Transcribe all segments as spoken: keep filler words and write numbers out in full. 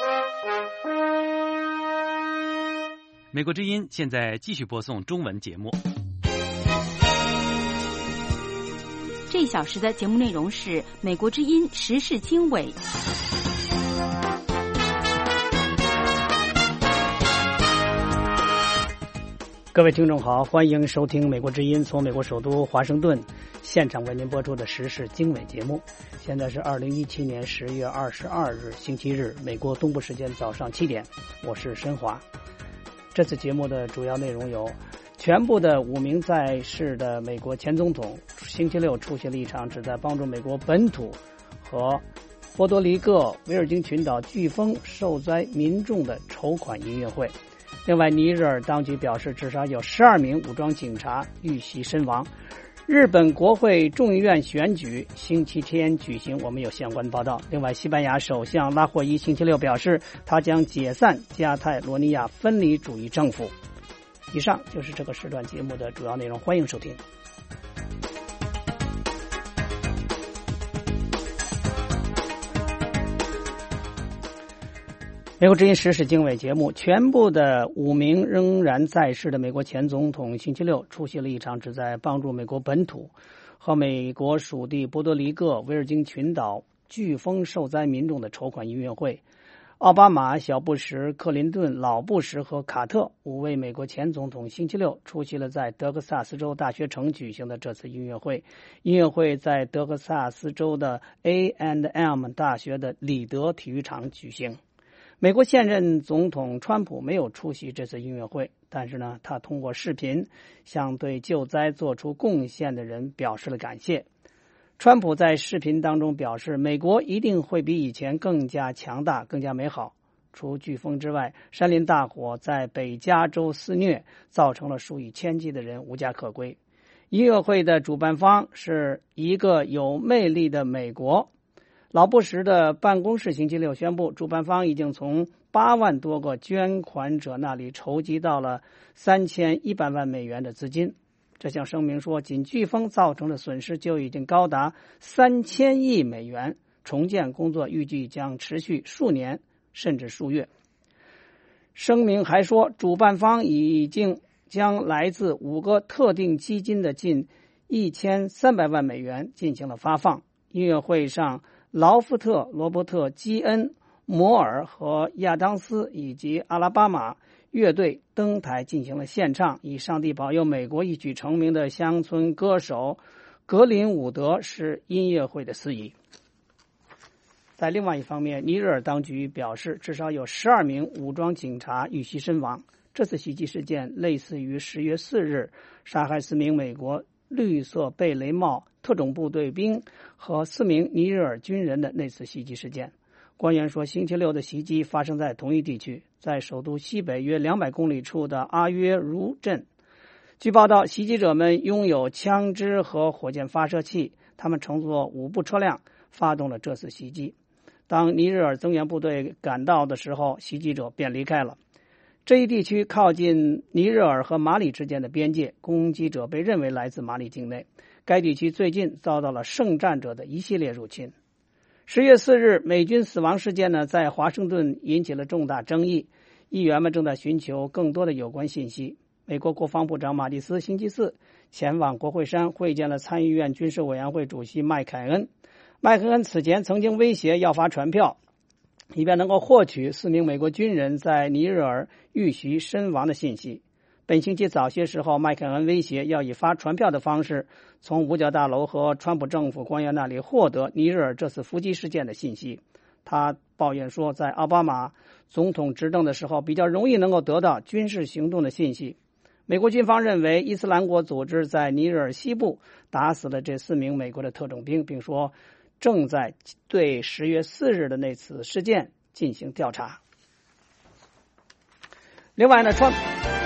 美国之音现在继续播送中文节目。 这一小时的节目内容是美国之音时事经纬。 各位听众好，欢迎收听美国之音从美国首都华盛顿现场为您播出的时事经纬节目。现在是二零一七年十月二十二日星期日，美国东部时间早上七点，我是申华。这次节目的主要内容有：全部的五名在世的美国前总统星期六出席了一场旨在帮助美国本土和波多黎各、维尔京群岛飓风受灾民众的筹款音乐会。另外，尼日尔当局表示，至少有十二名武装警察遇袭身亡。日本国会众议院选举星期天举行，我们有相关报道。另外，西班牙首相拉霍伊星期六表示，他将解散加泰罗尼亚分离主义政府。以上就是这个时段节目的主要内容，欢迎收听。美国之音时事经纬节目，全部的五名仍然在世的美国前总统星期六出席了一场旨在帮助美国本土和美国属地波多黎各、维尔京群岛飓风受灾民众的筹款音乐会。奥巴马、小布什、克林顿、老布什和卡特五位美国前总统星期六出席了在德克萨斯州大学城举行的这次音乐会。音乐会在德克萨斯州的 A and M 大学的里德体育场举行。美国现任总统川普没有出席这次音乐会，但是呢，他通过视频向对救灾做出贡献的人表示了感谢。川普在视频当中表示，美国一定会比以前更加强大、更加美好。除飓风之外，山林大火在北加州肆虐，造成了数以千计的人无家可归。音乐会的主办方是一个有魅力的美国。老布什的办公室星期六宣布，主办方已经从八万多个捐款者那里筹集到了三千一百万美元的资金。这项声明说，仅飓风造成的损失就已经高达三千亿美元，重建工作预计将持续数年甚至数月。声明还说，主办方已经将来自五个特定基金的近一千三百万美元进行了发放。音乐会上，劳夫特、罗伯特、基恩、摩尔和亚当斯以及阿拉巴马乐队登台进行了献唱，以上帝保佑美国一举成名的乡村歌手格林伍德是音乐会的司仪。在另外一方面，尼日尔当局表示，至少有十二名武装警察遇袭身亡。这次袭击事件类似于十月四日杀害四名美国绿色贝雷帽特种部队兵和四名尼日尔军人的那次袭击事件。官员说，星期六的袭击发生在同一地区，在首都西北约两百公里处的阿约茹镇。据报道，袭击者们拥有枪支和火箭发射器，他们乘坐五部车辆发动了这次袭击。当尼日尔增援部队赶到的时候，袭击者便离开了。这一地区靠近尼日尔和马里之间的边界，攻击者被认为来自马里境内。该地区最近遭到了圣战者的一系列入侵。十月四日，美军死亡事件呢，在华盛顿引起了重大争议，议员们正在寻求更多的有关信息。美国国防部长马蒂斯星期四前往国会山会见了参议院军事委员会主席麦凯恩。麦凯恩此前曾经威胁要发传票，以便能够获取四名美国军人在尼日尔遇袭身亡的信息。本星期早些时候，麦凯恩威胁要以发传票的方式从五角大楼和川普政府官员那里获得尼日尔这次伏击事件的信息。他抱怨说，在奥巴马总统执政的时候比较容易能够得到军事行动的信息。美国军方认为伊斯兰国组织在尼日尔西部打死了这四名美国的特种兵，并说正在对十月四日的那次事件进行调查。另外呢，川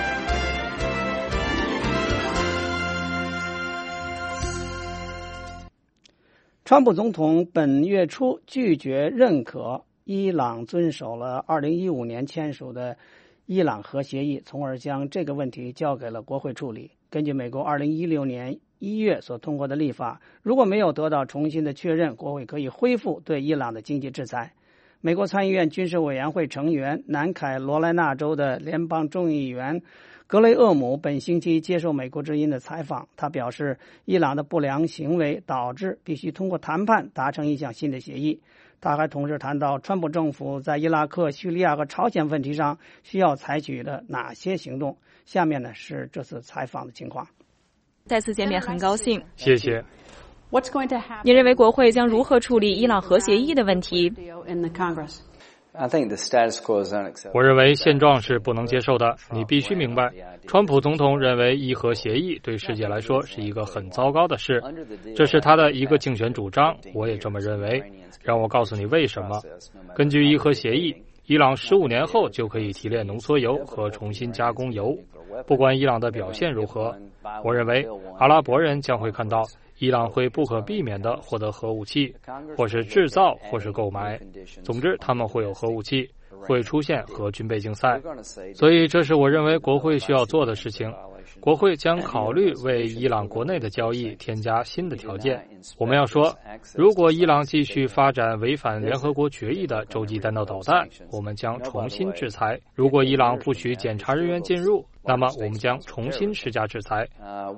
川普总统本月初拒绝认可伊朗遵守了二零一五年签署的伊朗核协议，从而将这个问题交给了国会处理。根据美国二零一六年一月所通过的立法，如果没有得到重新的确认，国会可以恢复对伊朗的经济制裁。 美国参议院军事委员会成员、南凯罗来纳州的联邦众议员格雷厄姆本星期接受美国之音的采访，他表示，伊朗的不良行为导致必须通过谈判达成一项新的协议。他还同时谈到川普政府在伊拉克、叙利亚和朝鲜问题上需要采取的哪些行动。下面呢是这次采访的情况。 再次见面很高兴， 谢谢。 你认为国会将如何处理伊朗核协议的问题？ 我认为现状是不能接受的。你必须明白，川普总统认为伊核协议对世界来说是一个很糟糕的事，这是他的一个竞选主张，我也这么认为。让我告诉你为什么。根据伊核协议，伊朗十五年后就可以提炼浓缩铀和重新加工铀。不管伊朗的表现如何，我认为阿拉伯人将会看到伊朗会不可避免地获得核武器，或是制造，或是购买。总之，他们会有核武器，会出现核军备竞赛。所以，这是我认为国会需要做的事情。国会将考虑为伊朗国内的交易添加新的条件。我们要说，如果伊朗继续发展违反联合国决议的洲际弹道导弹，我们将重新制裁。如果伊朗不许检查人员进入，那么我们将重新施加制裁。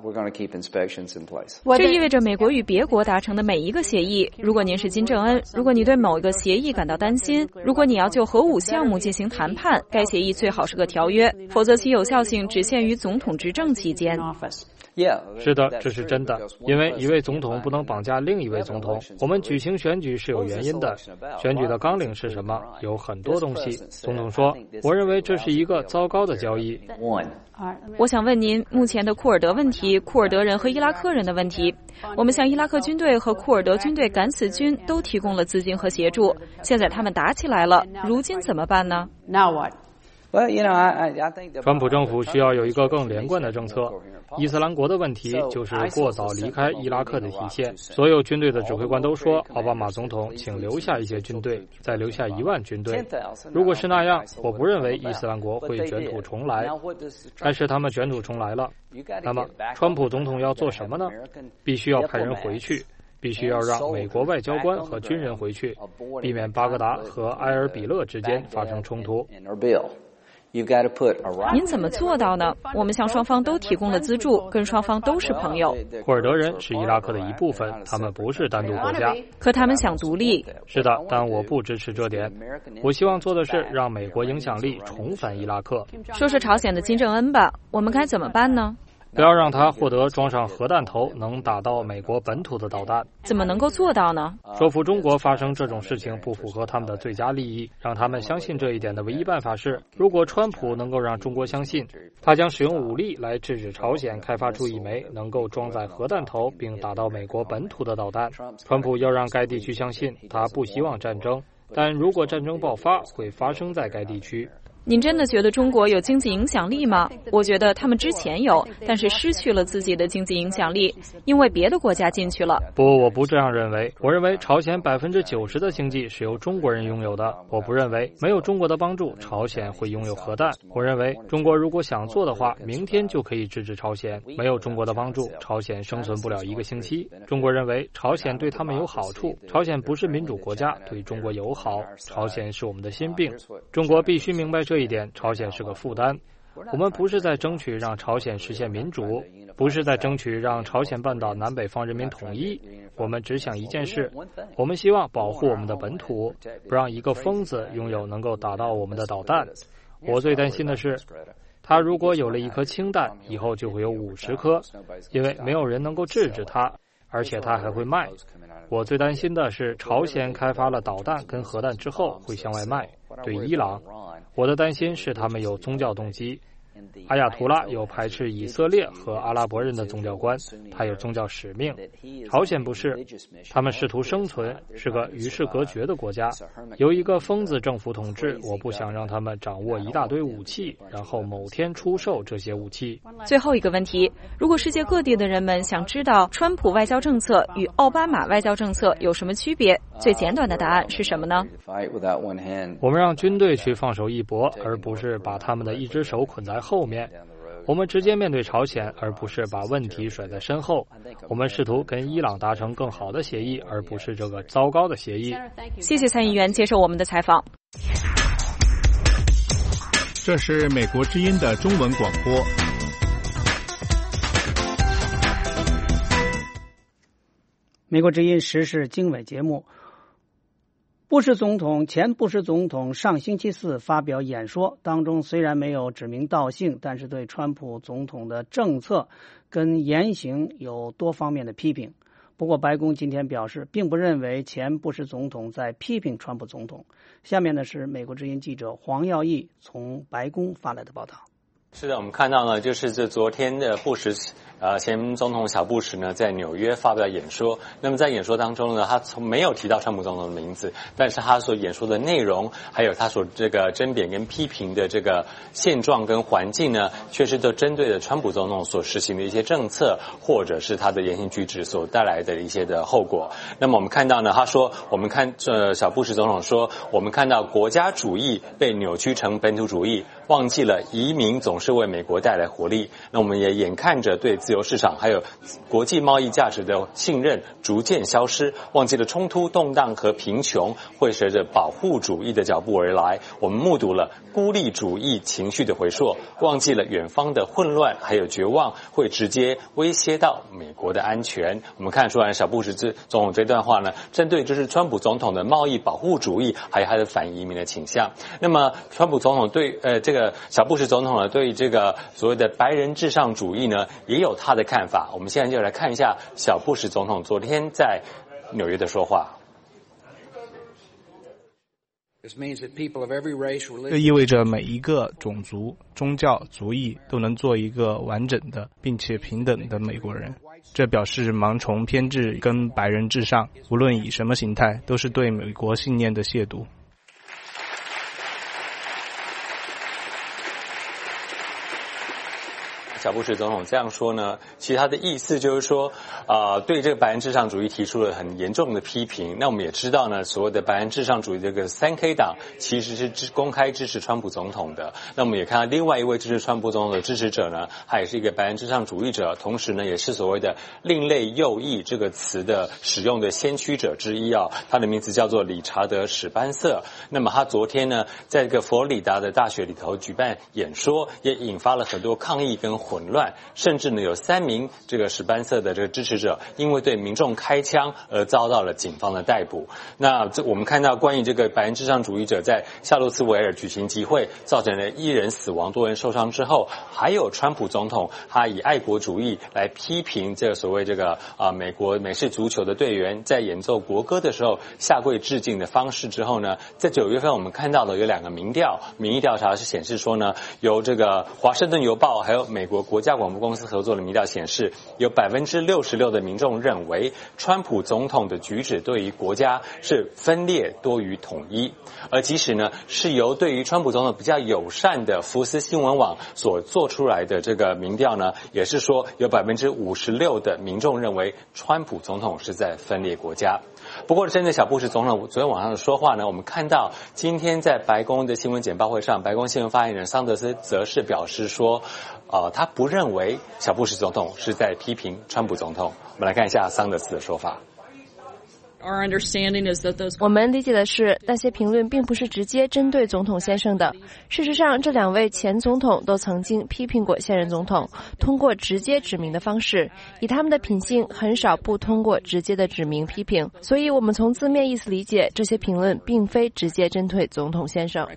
这意味着美国与别国达成的每一个协议，如果您是金正恩，如果你对某一个协议感到担心，如果你要就核武项目进行谈判，该协议最好是个条约，否则其有效性只限于总统执政期间。 是的，这是真的，因为一位总统不能绑架另一位总统。我们举行选举是有原因的，选举的纲领是什么？有很多东西。总统说，我认为这是一个糟糕的交易。 我想问您，目前的库尔德问题、库尔德人和伊拉克人的问题，我们向伊拉克军队和库尔德军队敢死军都提供了资金和协助，现在他们打起来了，如今怎么办呢？ 川普政府需要有一个更连贯的政策。伊斯兰国的问题就是过早离开伊拉克的体现。所有军队的指挥官都说，奥巴马总统请留下一些军队，再留下一万军队。如果是那样，我不认为伊斯兰国会卷土重来。但是他们卷土重来了。那么川普总统要做什么呢？必须要派人回去，必须要让美国外交官和军人回去，避免巴格达和埃尔比勒之间发生冲突。 您怎么做到呢？我们向双方都提供了资助，跟双方都是朋友。 库尔德人是伊拉克的一部分，他们不是单独国家。 可他们想独立。 是的，但我不支持这点。我希望做的是让美国影响力重返伊拉克。 说是朝鲜的金正恩吧，我们该怎么办呢？ 不要让他获得装上核弹头能打到美国本土的导弹。 怎么能够做到呢？ 说服中国发生这种事情不符合他们的最佳利益，让他们相信这一点的唯一办法是，如果川普能够让中国相信他将使用武力来制止朝鲜开发出一枚能够装载核弹头并打到美国本土的导弹，川普要让该地区相信他不希望战争，但如果战争爆发，会发生在该地区。 您真的觉得中国有经济影响力吗？我觉得他们之前有，但是失去了自己的经济影响力，因为别的国家进去了。 不，我不这样认为。我认为朝鲜百分之九十的经济是由中国人拥有的。我不认为没有中国的帮助，朝鲜会拥有核弹。我认为中国如果想做的话，明天就可以制止朝鲜。没有中国的帮助，朝鲜生存不了一个星期。中国认为朝鲜对他们有好处，朝鲜不是民主国家，对中国友好。朝鲜是我们的心病，中国必须明白这一点，朝鲜是个负担。我们不是在争取让朝鲜实现民主，不是在争取让朝鲜半岛南北方人民统一，我们只想一件事，我们希望保护我们的本土，不让一个疯子拥有能够打到我们的导弹。我最担心的是，他如果有了一颗氢弹，以后就会有五十颗，因为没有人能够制止他，而且他还会卖。我最担心的是，朝鲜开发了导弹跟核弹之后会向外卖。对伊朗，我的担心是他们有宗教动机。阿亚图拉有排斥以色列和阿拉伯人的宗教观，他有宗教使命。朝鲜不是，他们试图生存，是个与世隔绝的国家，由一个疯子政府统治。我不想让他们掌握一大堆武器，然后某天出售这些武器。 最后一个问题，如果世界各地的人们想知道川普外交政策与奥巴马外交政策有什么区别，最简短的答案是什么呢？ 我们让军队去放手一搏，而不是把他们的一只手捆在后面。 我们直接面对朝鲜，而不是把问题甩在身后。我们试图跟伊朗达成更好的协议，而不是这个糟糕的协议。 谢谢参议员接受我们的采访。 这是美国之音的中文广播。 美国之音时事经纬节目。布什总统前布什总统上星期四发表演说，当中虽然没有指名道姓，但是对川普总统的政策跟言行有多方面的批评。不过白宫今天表示，并不认为前布什总统在批评川普总统。下面呢是美国之音记者黄耀义从白宫发来的报道。 是的，我们看到呢，就是这昨天的布什呃前总统小布什呢在纽约发表演说。那么在演说当中呢，他从没有提到川普总统的名字，但是他所演说的内容，还有他所这个争辩跟批评的这个现状跟环境呢，确实都针对了川普总统所实行的一些政策，或者是他的言行举止所带来的一些的后果。那么我们看到呢，他说，我们看呃小布什总统说，我们看到国家主义被扭曲成本土主义，忘记了移民总是为美国带来活力。那我们也眼看着对自由市场还有国际贸易价值的信任逐渐消失，忘记了冲突、动荡和贫穷会随着保护主义的脚步而来。我们目睹了孤立主义情绪的回溯，忘记了远方的混乱还有绝望会直接威胁到美国的安全。我们看出来小布什总统这段话呢，针对就是川普总统的贸易保护主义还有他的反移民的倾向。那么川普总统对呃这个小布什总统呢，对这个所谓的白人至上主义呢，也有他的看法。我们现在就来看一下小布什总统昨天在纽约的说话。 这意味着每一个种族、宗教、族裔都能做一个完整的并且平等的美国人。这表示盲从偏执跟白人至上，无论以什么形态，都是对美国信念的亵渎。 小布什总统这样说呢，其实他的意思就是说，呃，对这个白人至上主义提出了很严重的批评。那我们也知道呢，所谓的白人至上主义这个三 K 党其实是支公开支持川普总统的。那我们也看到另外一位支持川普总统的支持者呢，他也是一个白人至上主义者，同时呢也是所谓的另类右翼这个词的使用的先驱者之一啊。他的名字叫做理查德·史班瑟。那么他昨天呢，在这个佛罗里达的大学里头举办演说，也引发了很多抗议跟混乱，甚至呢有三名这个史班瑟的这个支持者因为对民众开枪而遭到了警方的逮捕。那这我们看到关于这个白人至上主义者在夏洛茨维尔举行集会，造成了一人死亡多人受伤之后，还有川普总统他以爱国主义来批评这个所谓这个啊、呃、美国美式足球的队员在演奏国歌的时候下跪致敬的方式之后呢，在九月份我们看到了有两个民调民意调查是显示说呢，由这个华盛顿邮报还有美国国家广播公司合作的民调显示，有百分之六十六的民众认为川普总统的举止对于国家是分裂多于统一。而即使呢是由对于川普总统比较友善的福斯新闻网所做出来的这个民调呢，也是说有百分之五十六的民众认为川普总统是在分裂国家。不过针对小布什总统昨天晚上的说话呢，我们看到今天在白宫的新闻简报会上，白宫新闻发言人桑德斯则是表示说呃，他不认为小布什总统是在批评川普总统。我们来看一下桑德斯的说法。 我们理解的是，那些评论并不是直接针对总统先生的。事实上，这两位前总统都曾经批评过现任总统，通过直接指名的方式。以他们的品性，很少不通过直接的指名批评。所以我们从字面意思理解，这些评论并非直接针对总统先生。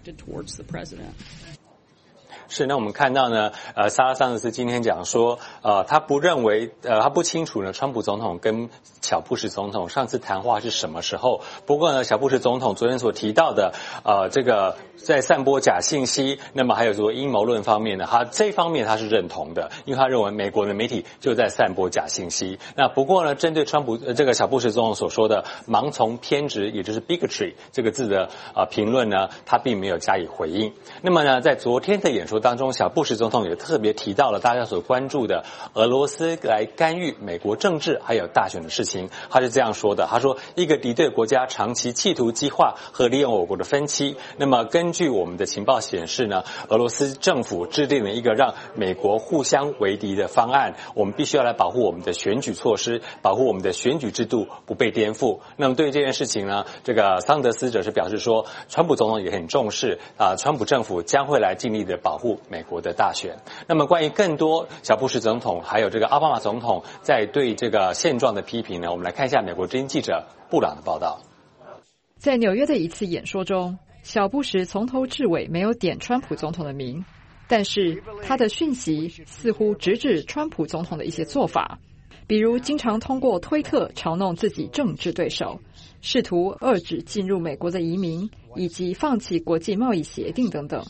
是，那我们看到呢，呃，萨拉桑德斯今天讲说，呃，他不认为，呃，他不清楚呢，川普总统跟小布什总统上次谈话是什么时候。不过呢，小布什总统昨天所提到的，呃，这个在散播假信息，那么还有说阴谋论方面呢，他这方面他是认同的，因为他认为美国的媒体就在散播假信息。那不过呢，针对川普、呃、这个小布什总统所说的盲从偏执，也就是 bigotry 这个字的呃评论呢，他并没有加以回应。那么呢，在昨天的演说当中，小布什总统也特别提到了大家所关注的俄罗斯来干预美国政治还有大选的事情。他是这样说的，他说一个敌对国家长期企图激化和利用我国的分歧，那么根据我们的情报显示呢，俄罗斯政府制定了一个让美国互相为敌的方案，我们必须要来保护我们的选举措施，保护我们的选举制度不被颠覆。那么对于这件事情呢，这个桑德斯则是表示说，川普总统也很重视啊，川普政府将会来尽力的保护美国的大选。那么关于更多小布什总统还有这个奥巴马总统在对这个现状的批评呢，我们来看一下美国之音记者布朗的报道。 在纽约的一次演说中，小布什从头至尾没有点川普总统的名，但是他的讯息似乎直指川普总统的一些做法，比如经常通过推特嘲弄自己政治对手，试图遏制进入美国的移民，以及放弃国际贸易协定等等。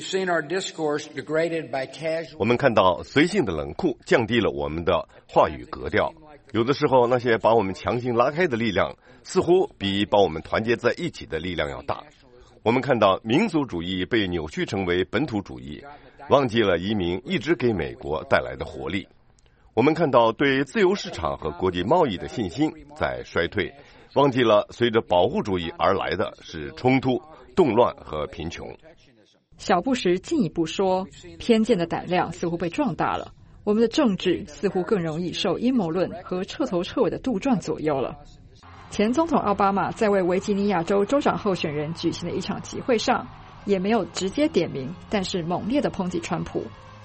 我们看到随性的冷酷降低了我们的话语格调，有的时候那些把我们强行拉开的力量似乎比把我们团结在一起的力量要大。我们看到民族主义被扭曲成为本土主义，忘记了移民一直给美国带来的活力。我们看到对自由市场和国际贸易的信心在衰退，忘记了随着保护主义而来的是冲突、动乱和贫穷。 小布什进一步说，偏见的胆量似乎被壮大了，我们的政治似乎更容易受阴谋论和彻头彻尾的杜撰左右了。前总统奥巴马在为维吉尼亚州州长候选人举行的一场集会上，也没有直接点名，但是猛烈地抨击川普。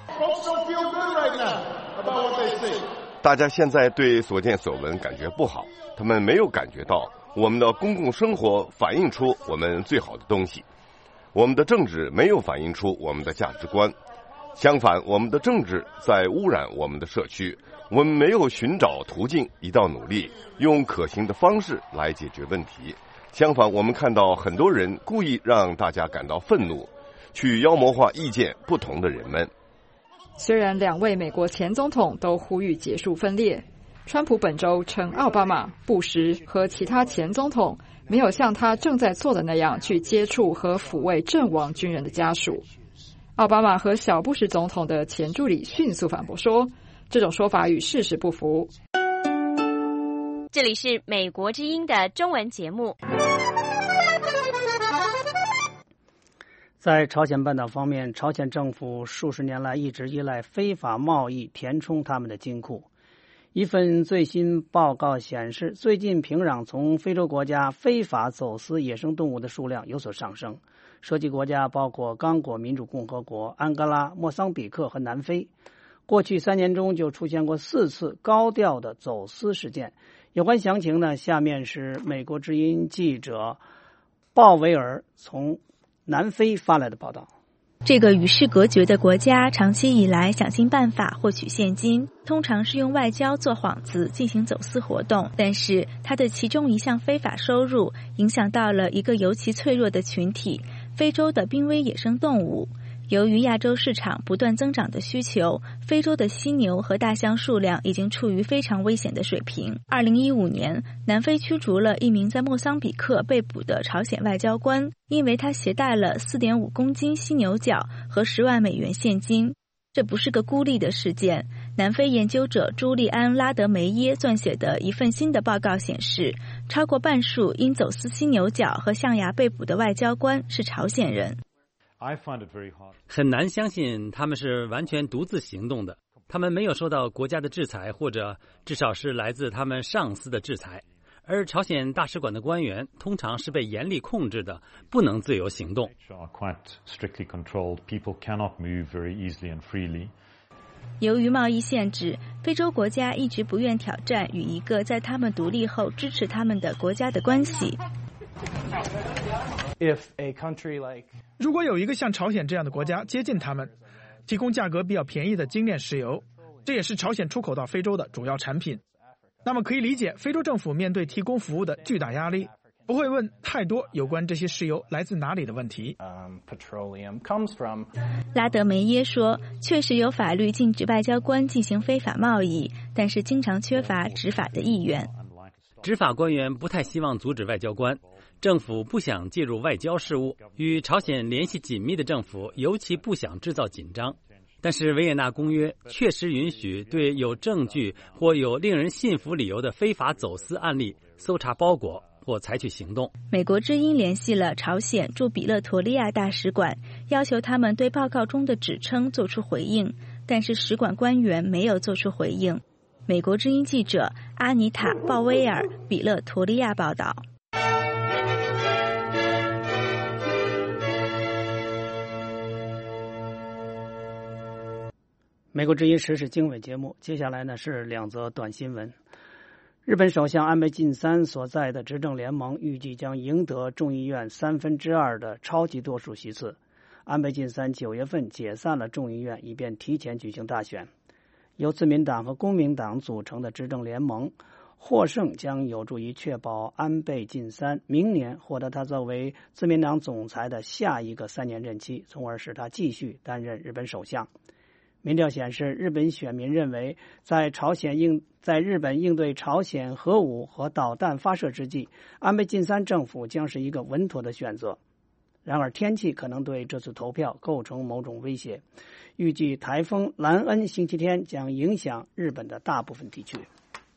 大家现在对所见所闻感觉不好，他们没有感觉到我们的公共生活反映出我们最好的东西，我们的政治没有反映出我们的价值观，相反，我们的政治在污染我们的社区。我们没有寻找途径，一道努力用可行的方式来解决问题。相反，我们看到很多人故意让大家感到愤怒，去妖魔化意见不同的人们。 虽然两位美国前总统都呼吁结束分裂，川普本周称奥巴马、布什和其他前总统没有像他正在做的那样去接触和抚慰阵亡军人的家属。奥巴马和小布什总统的前助理迅速反驳说，这种说法与事实不符。 这里是美国之音的中文节目。 在朝鲜半岛方面，朝鲜政府数十年来一直依赖非法贸易填充他们的金库。一份最新报告显示，最近平壤从非洲国家非法走私野生动物的数量有所上升，涉及国家包括刚果民主共和国、安哥拉、莫桑比克和南非。过去三年中就出现过四次高调的走私事件。有关详情呢，下面是美国之音记者鲍维尔从南非发来的报道。 这个与世隔绝的国家长期以来想尽办法获取现金，通常是用外交做幌子进行走私活动，但是它的其中一项非法收入影响到了一个尤其脆弱的群体——非洲的濒危野生动物。由于亚洲市场不断增长的需求，非洲的犀牛和大象数量已经处于非常危险的水平。二零一五年，南非驱逐了一名在莫桑比克被捕的朝鲜外交官，因为他携带了 四点五公斤犀牛角和十万美元现金。这不是个孤立的事件。南非研究者朱利安·拉德梅耶撰写的一份新的报告显示，超过半数因走私犀牛角和象牙被捕的外交官是朝鲜人。 很难相信他们是完全独自行动的，他们没有受到国家的制裁，或者至少是来自他们上司的制裁。而朝鲜大使馆的官员通常是被严厉控制的，不能自由行动。 由于贸易限制，非洲国家一直不愿挑战与一个在他们独立后支持他们的国家的关系。 如果有一个像朝鲜这样的国家接近他们，提供价格比较便宜的精炼石油，这也是朝鲜出口到非洲的主要产品，那么可以理解非洲政府面对提供服务的巨大压力，不会问太多有关这些石油来自哪里的问题。 拉德梅耶说，确实有法律禁止外交官进行非法贸易，但是经常缺乏执法的意愿。 执法官员不太希望阻止外交官， 政府不想介入外交事务，与朝鲜联系紧密的政府尤其不想制造紧张。但是维也纳公约确实允许对有证据或有令人信服理由的非法走私案例搜查包裹或采取行动。 美国之音联系了朝鲜驻比勒陀利亚大使馆，要求他们对报告中的指称做出回应，但是使馆官员没有做出回应。美国之音记者阿妮塔·鲍威尔，比勒陀利亚报道。 美国之音时事经纬节目，接下来呢是两则短新闻。日本首相安倍晋三所在的执政联盟预计将赢得众议院三分之二的超级多数席次。安倍晋三九月份解散了众议院，以便提前举行大选。由自民党和公民党组成的执政联盟获胜将有助于确保安倍晋三明年获得他作为自民党总裁的下一个三年任期，从而使他继续担任日本首相。民调显示，日本选民认为，在朝鲜应在日本应对朝鲜核武和导弹发射之际，安倍晋三政府将是一个稳妥的选择。然而，天气可能对这次投票构成某种威胁。预计台风兰恩星期天将影响日本的大部分地区。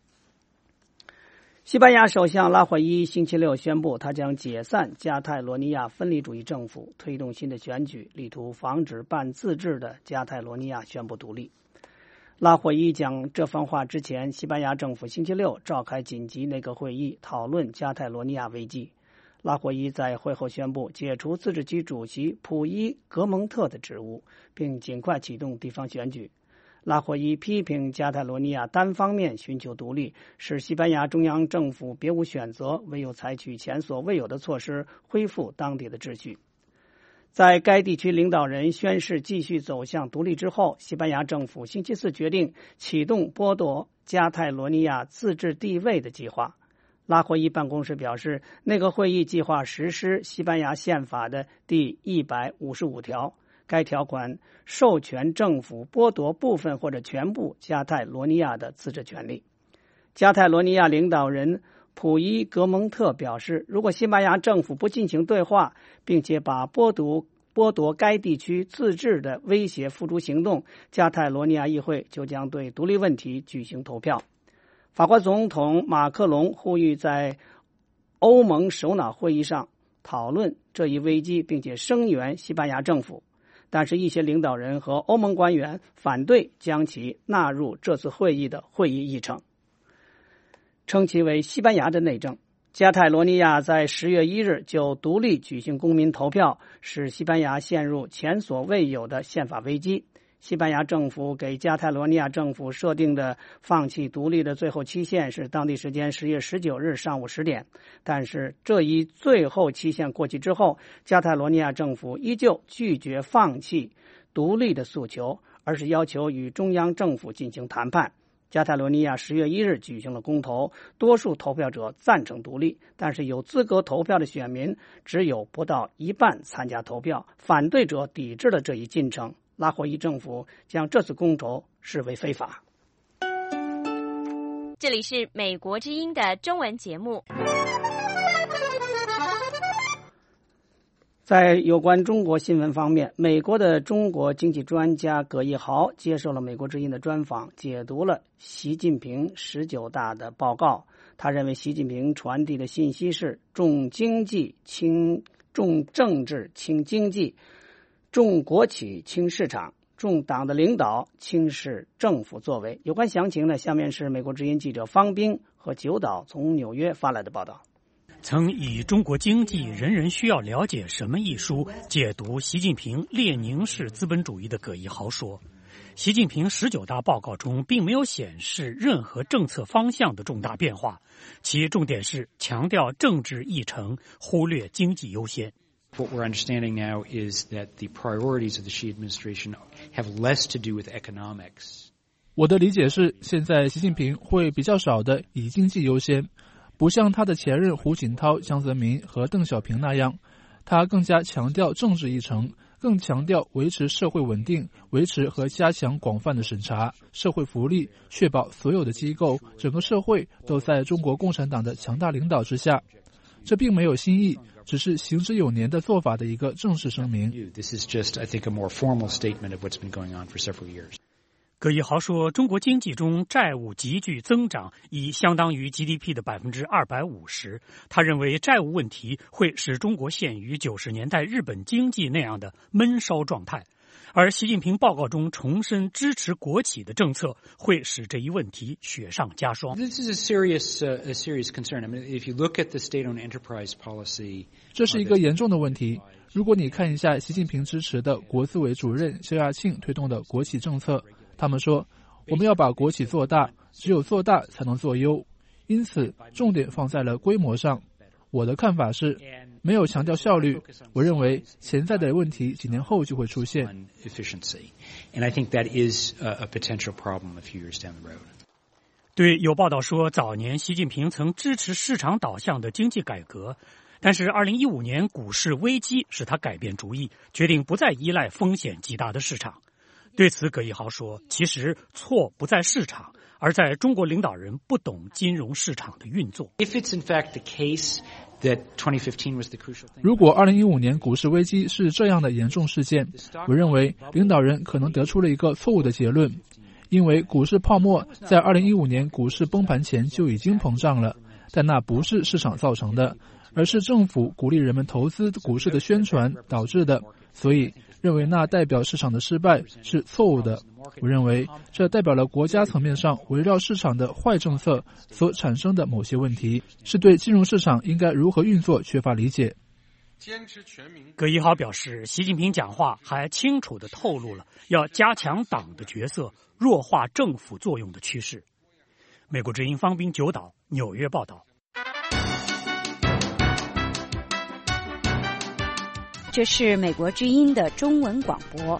西班牙首相拉霍伊星期六宣布，他将解散加泰罗尼亚分离主义政府，推动新的选举，力图防止半自治的加泰罗尼亚宣布独立。拉霍伊讲这番话之前，西班牙政府星期六召开紧急内阁会议，讨论加泰罗尼亚危机。拉霍伊在会后宣布解除自治区主席普伊格蒙特的职务，并尽快启动地方选举。拉霍伊批评加泰罗尼亚单方面寻求独立，使西班牙中央政府别无选择，唯有采取前所未有的措施恢复当地的秩序。在该地区领导人宣誓继续走向独立之后，西班牙政府星期四决定启动剥夺加泰罗尼亚自治地位的计划。拉霍伊办公室表示，那个会议计划实施西班牙宪法的第一百五十五条。该条款授权政府剥夺部分或者全部加泰罗尼亚的自治权利。加泰罗尼亚领导人普伊格蒙特表示，如果西班牙政府不进行对话，并且把剥夺剥夺该地区自治的威胁付诸行动，加泰罗尼亚议会就将对独立问题举行投票。法国总统马克龙呼吁在欧盟首脑会议上讨论这一危机，并且声援西班牙政府。但是，一些领导人和欧盟官员反对将其纳入这次会议的会议议程，称其为西班牙的内政。加泰罗尼亚在十月一日就独立举行公民投票，使西班牙陷入前所未有的宪法危机。西班牙政府给加泰罗尼亚政府设定的放弃独立的最后期限是当地时间十月十九日上午十点，但是这一最后期限过去之后，加泰罗尼亚政府依旧拒绝放弃独立的诉求，而是要求与中央政府进行谈判。加泰罗尼亚十月一日举行了公投，多数投票者赞成独立，但是有资格投票的选民只有不到一半参加投票，反对者抵制了这一进程。拉霍伊政府将这次公投视为非法。 这里是美国之音的中文节目。 在有关中国新闻方面，美国的中国经济专家葛一豪接受了美国之音的专访，解读了习近平十九大的报告。他认为习近平传递的信息是重经济轻重政治轻经济，重国企轻市场，重党的领导轻视政府作为。有关详情呢，下面是美国之音记者方冰和九岛从纽约发来的报道。 曾以《中国经济人人需要了解什么》一书解读习近平列宁式资本主义的葛一豪说，习近平十九大报告中并没有显示任何政策方向的重大变化，其重点是强调政治议程，忽略经济优先。 What we're understanding now is that the priorities of the Xi administration have less to do with economics. 我的理解是，现在习近平会比较少的以经济优先，不像他的前任胡锦涛、江泽民和邓小平那样，他更加强调政治议程，更强调维持社会稳定，维持和加强广泛的审查、社会福利，确保所有的机构、整个社会都在中国共产党的强大领导之下。 这并没有新意，只是行之有年的做法的一个正式声明。 葛一豪说，中国经济中债务急剧增长，已相当于 G D P 的百分之二百五十。他认为债务问题会使中国陷于九十年代日本经济那样的闷烧状态，而习近平报告中重申支持国企的政策，会使这一问题雪上加霜。 This is a serious, uh, a serious concern. I mean, if you look at the state-owned enterprise policy, 这是一个严重的问题。如果你看一下习近平支持的国资委主任肖亚庆推动的国企政策，他们说我们要把国企做大，只有做大才能做优，因此重点放在了规模上。我的看法是，没有强调效率，我认为潜在的问题几年后就会出现。 对，有报道说，早年习近平曾支持市场导向的经济改革，但是二零一五年股市危机使他改变主意，决定不再依赖风险极大的市场。对此，葛一豪说，其实错不在市场，而在中国领导人不懂金融市场的运作。 如果二零一五年股市危机是这样的严重事件，我认为领导人可能得出了一个错误的结论，因为股市泡沫在二零一五年股市崩盘前就已经膨胀了，但那不是市场造成的，而是政府鼓励人们投资股市的宣传导致的，所以认为那代表市场的失败是错误的。我认为这代表了国家层面上围绕市场的坏政策所产生的某些问题，是对金融市场应该如何运作缺乏理解。 葛一豪表示，习近平讲话还清楚地透露了要加强党的角色，弱化政府作用的趋势。美国之音方斌九岛纽约报道。 这是美国之音的中文广播。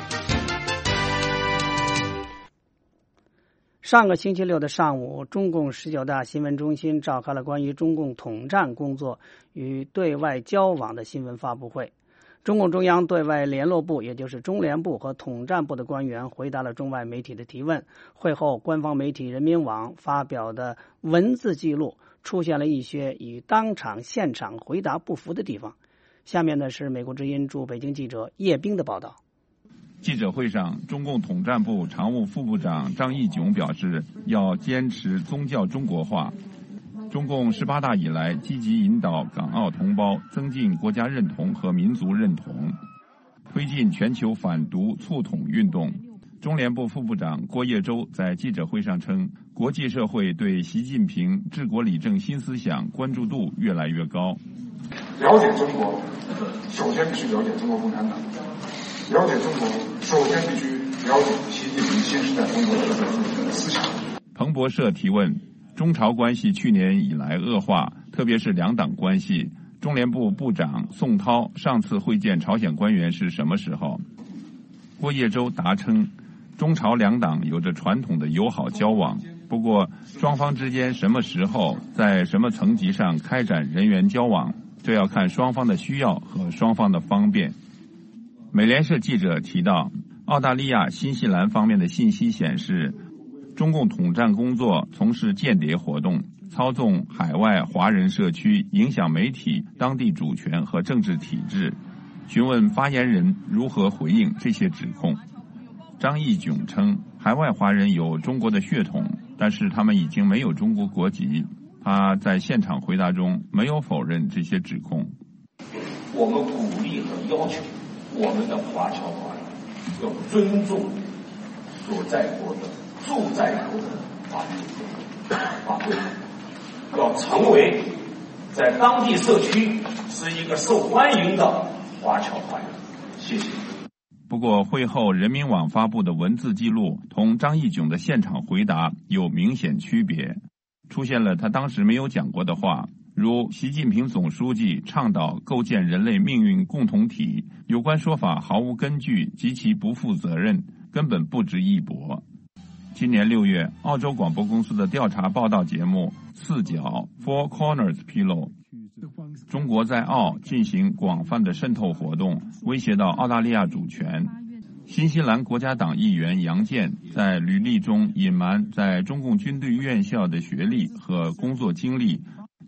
上个星期六的上午，中共十九大新闻中心召开了关于中共统战工作与对外交往的新闻发布会。中共中央对外联络部，也就是中联部和统战部的官员回答了中外媒体的提问。会后，官方媒体人民网发表的文字记录出现了一些与当场现场回答不符的地方。下面呢是美国之音驻北京记者叶冰的报道。 记者会上，中共统战部常务副部长张义炯表示，要坚持宗教中国化。中共十八大以来，积极引导港澳同胞增进国家认同和民族认同，推进全球反独促统运动。中联部副部长郭业洲在记者会上称，国际社会对习近平治国理政新思想关注度越来越高。 了解中国，首先必须了解中国共产党。了解中国，首先必须了解习近平新时代中国的思想。 彭博社提问：中朝关系去年以来恶化，特别是两党关系，中联部部长宋涛上次会见朝鲜官员是什么时候？郭业洲答称，中朝两党有着传统的友好交往，不过双方之间什么时候在什么层级上开展人员交往，这要看双方的需要和双方的方便。美联社记者提到，澳大利亚、新西兰方面的信息显示，中共统战工作从事间谍活动，操纵海外华人社区，影响媒体、当地主权和政治体制。询问发言人如何回应这些指控。张义炯称，海外华人有中国的血统，但是他们已经没有中国国籍。他在现场回答中没有否认这些指控。 我们鼓励和要求我们的华侨华人要尊重所在国的驻在国的法律法规，要成为在当地社区是一个受欢迎的华侨华人。谢谢。 不过会后人民网发布的文字记录同张义炯的现场回答有明显区别，出现了他当时没有讲过的话，如习近平总书记倡导构建人类命运共同体，有关说法毫无根据，极其不负责任，根本不值一驳。今年六月，澳洲广播公司的调查报道节目四角 Four Corners 披露，中国在澳进行广泛的渗透活动，威胁到澳大利亚主权。新西兰国家党议员杨健在履历中隐瞒在中共军队院校的学历和工作经历，以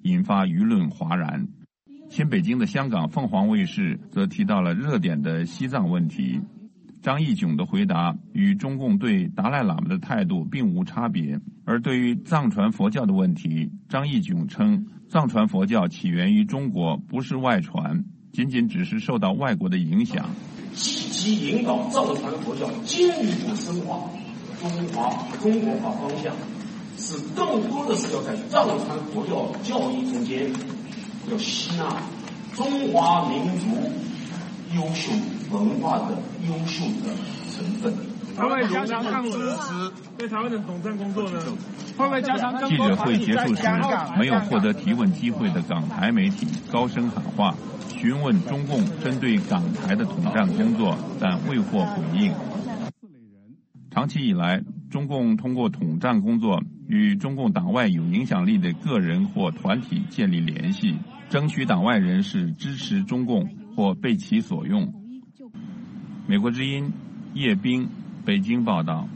引发舆论哗然。新北京的香港凤凰卫视则提到了热点的西藏问题。张义炯的回答与中共对达赖喇嘛的态度并无差别，而对于藏传佛教的问题，张义炯称藏传佛教起源于中国，不是外传，仅仅只是受到外国的影响。 积极引导藏传佛教进一步深化中华中国化方向，是更多的是要在藏传佛教教义中间要吸纳中华民族优秀文化的优秀的成分。 会不会加强抗支持对台湾的统战工作呢？会不会加强更记者会结束时，没有获得提问机会的港台媒体高声喊话，询问中共针对港台的统战工作，但未获回应。长期以来，中共通过统战工作与中共党外有影响力的个人或团体建立联系，争取党外人士支持中共或被其所用。美国之音叶冰北京报道。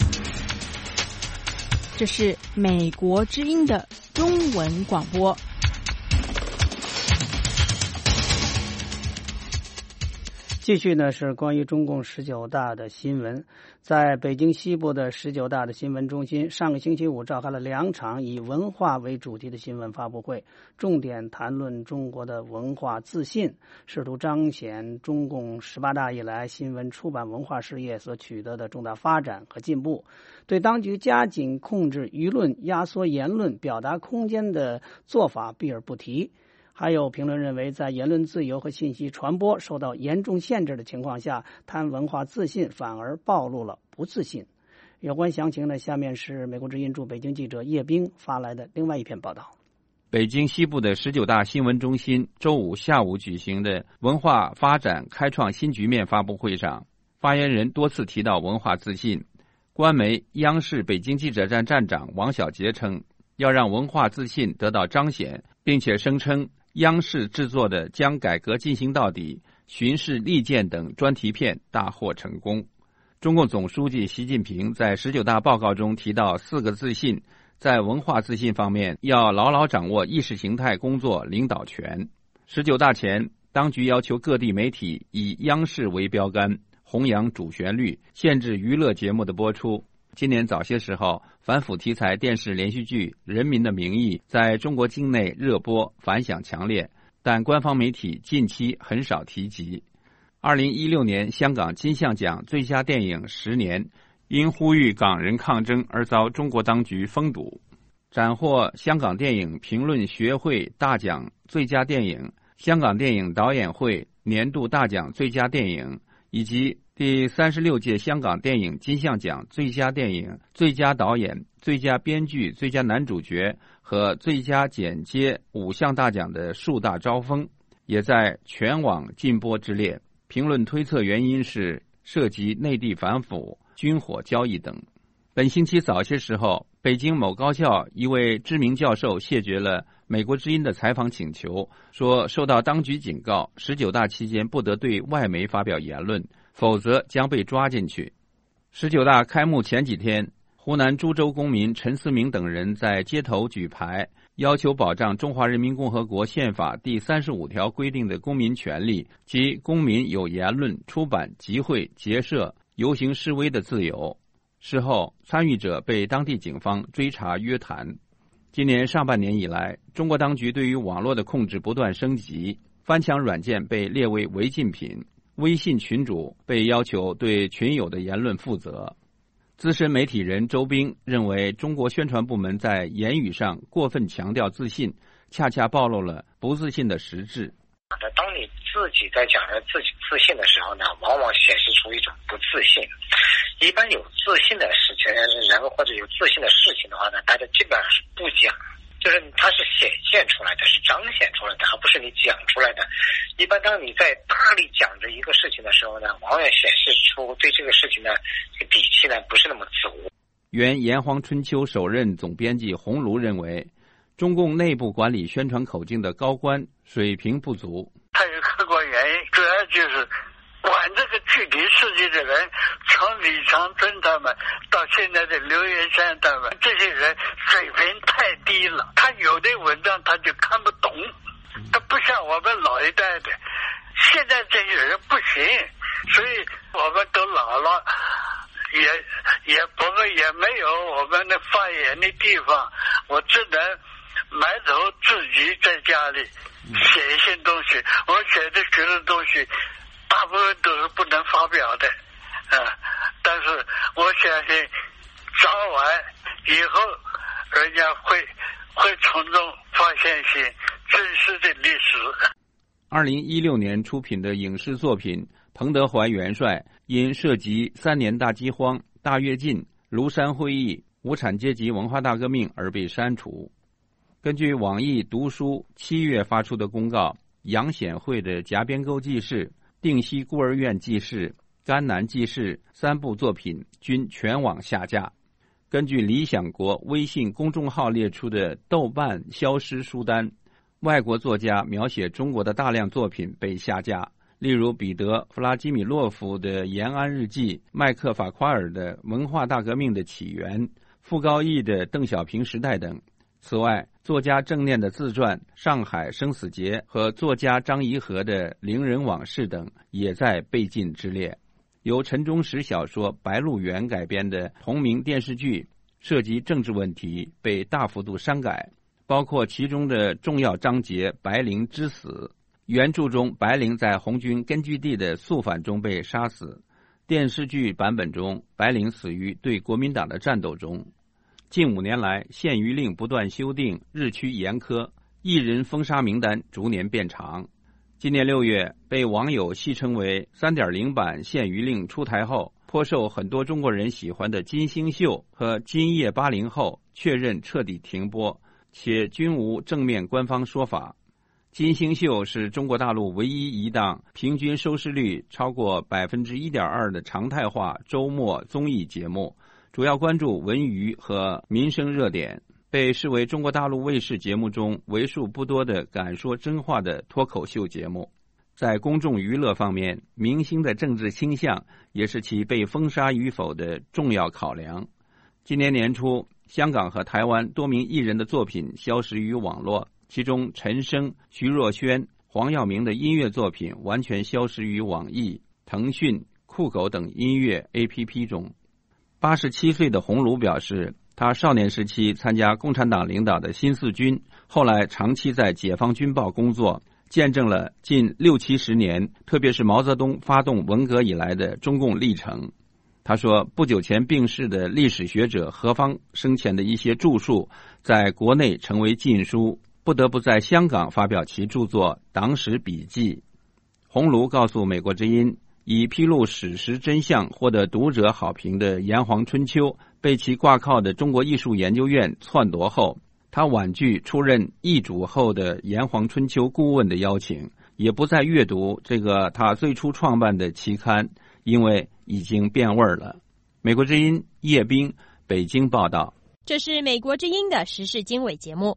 这是美国之音的中文广播。 继续呢是关于中共十九大的新闻。在北京西部的十九大的新闻中心，上个星期五召开了两场以文化为主题的新闻发布会，重点谈论中国的文化自信，试图彰显中共十八大以来新闻出版文化事业所取得的重大发展和进步，对当局加紧控制舆论、压缩言论表达空间的做法避而不提。还有评论认为，在言论自由和信息传播受到严重限制的情况下，谈文化自信反而暴露了不自信。有关详情呢，下面是美国之音驻北京记者叶冰发来的另外一篇报道。 北京西部的十九大新闻中心周五下午举行的文化发展开创新局面发布会上，发言人多次提到文化自信。官媒央视北京记者站站长王小杰称，要让文化自信得到彰显，并且声称央视制作的将改革进行到底、巡视利剑等专题片大获成功。中共总书记习近平在十九大报告中提到四个自信，在文化自信方面要牢牢掌握意识形态工作领导权。十九大前，当局要求各地媒体以央视为标杆，弘扬主旋律，限制娱乐节目的播出。今年早些时候，反腐题材电视连续剧《人民的名义》在中国境内热播，反响强烈，但官方媒体近期很少提及。二零一六年香港金像奖最佳电影十年，因呼吁港人抗争而遭中国当局封堵。斩获香港电影评论学会大奖最佳电影、香港电影导演会年度大奖最佳电影，以及第三十六届香港电影金像奖最佳电影、最佳导演、最佳编剧、最佳男主角和最佳剪接五项大奖的树大招风，也在全网禁播之列。评论推测原因是涉及内地反腐、军火交易等。本星期早些时候，北京某高校一位知名教授谢绝了美国之音的采访请求，说受到当局警告，十九大期间不得对外媒发表言论，否则将被抓进去。十九大开幕前几天，湖南株洲公民陈思明等人在街头举牌，要求保障中华人民共和国宪法第三十五条规定的公民权利及公民有言论、出版、集会、结社、游行示威的自由。事后，参与者被当地警方追查约谈。今年上半年以来，中国当局对于网络的控制不断升级，翻墙软件被列为违禁品，微信群主被要求对群友的言论负责。资深媒体人周斌认为，中国宣传部门在言语上过分强调自信，恰恰暴露了不自信的实质。 当你自己在讲着自己自信的时候呢，往往显示出一种不自信。一般有自信的事情人或者有自信的事情的话呢，大家基本上是不讲，就是它是显现出来的，是彰显出来的，而不是你讲出来的。一般当你在大力讲着一个事情的时候呢，往往显示出对这个事情的底气呢不是那么自我。 原炎黄春秋首任总编辑洪卢认为，中共内部管理宣传口径的高官水平不足。 它有客观原因，主要就是管这个具体事情的人从李长春他们到现在的刘元山他们，这些人水平太低了，他有的文章他就看不懂，他不像我们老一代的，现在这些人不行，所以我们都老了，也也我们也没有我们的发言的地方，我只能埋头自己在家里写一些东西，我写的学的东西大部分都是不能发表的，啊，但是我相信早晚以后人家会会从中发现一些真实的历史。 二零一六年出品的影视作品《彭德怀元帅》因涉及三年大饥荒、大跃进、庐山会议、无产阶级文化大革命而被删除。根据网易读书七月发出的公告，杨显惠的《夹边沟记事》、定西孤儿院记事、甘南记事三部作品均全网下架。根据理想国微信公众号列出的豆瓣消失书单，外国作家描写中国的大量作品被下架，例如彼得·弗拉基米洛夫的《延安日记》、麦克·法夸尔的《文化大革命的起源》、傅高义的《邓小平时代》等。此外，作家郑念的自传《上海生死劫》和作家张颐和的《伶人往事》等也在被禁之列。由陈忠实小说《白鹿原》改编的同名电视剧涉及政治问题，被大幅度删改，包括其中的重要章节白灵之死。原著中白灵在红军根据地的肃反中被杀死，电视剧版本中白灵死于对国民党的战斗中。近五年来，限娱令不断修订，日趋严苛，艺人封杀名单逐年变长。今年六月，被网友戏称为 三点零 版限娱令出台后，颇受很多中国人喜欢的金星秀和今夜八零后确认彻底停播，且均无正面官方说法。金星秀是中国大陆唯一一档平均收视率超过 百分之一点二 的常态化周末综艺节目，主要关注文娱和民生热点，被视为中国大陆卫视节目中为数不多的敢说真话的脱口秀节目。在公众娱乐方面，明星的政治倾向也是其被封杀与否的重要考量。今年年初，香港和台湾多名艺人的作品消失于网络，其中陈升、徐若瑄、黄耀明的音乐作品完全消失于网易、腾讯、酷狗等音乐 A P P 中。八十七岁的洪儒表示，他少年时期参加共产党领导的新四军，后来长期在解放军报工作，见证了近六七十年，特别是毛泽东发动文革以来的中共历程。他说，不久前病逝的历史学者何方生前的一些著述在国内成为禁书，不得不在香港发表其著作《党史笔记》。洪儒告诉美国之音，以披露史实真相获得读者好评的《炎黄春秋》被其挂靠的中国艺术研究院篡夺后，他婉拒出任易主后的《炎黄春秋》顾问的邀请，也不再阅读这个他最初创办的期刊，因为已经变味了。美国之音叶冰，北京报道。 这是美国之音的时事经纬节目。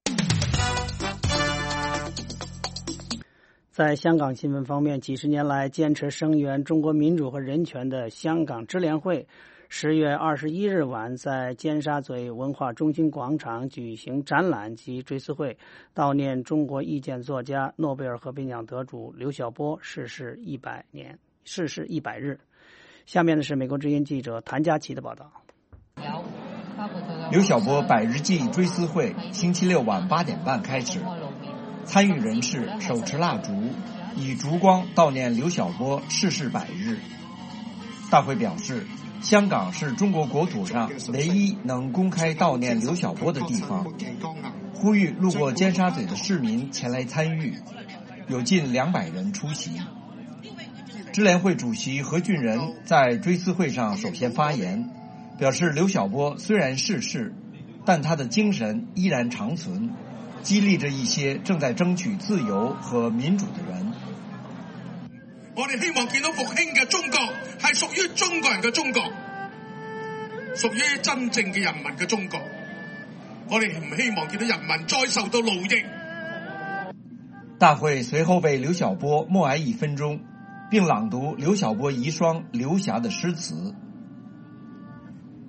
在香港新闻方面，几十年来坚持声援中国民主和人权的香港支联会十月二十一日晚在尖沙咀文化中心广场举行展览及追思会，悼念中国意见作家、诺贝尔和平奖得主刘晓波逝世一百年逝世一百日。下面的是美国之音记者谭佳琪的报道。 刘晓波百日祭追思会星期六晚八点半开始，参与人士手持蜡烛，以烛光悼念刘晓波逝世百日。大会表示，香港是中国国土上唯一能公开悼念刘晓波的地方，呼吁路过尖沙咀的市民前来参与，有近两百人出席。支联会主席何俊仁在追思会上首先发言，表示刘晓波虽然逝世，但他的精神依然长存，激励着一些正在争取自由和民主的人。 我哋希望見到復興嘅中國係屬於中國人嘅中國，屬於真正嘅人民嘅中國。我哋唔希望見到人民再受到奴役。 大會隨後被劉曉波默哀一分鐘，並朗讀劉曉波遺孀劉霞的詩詞。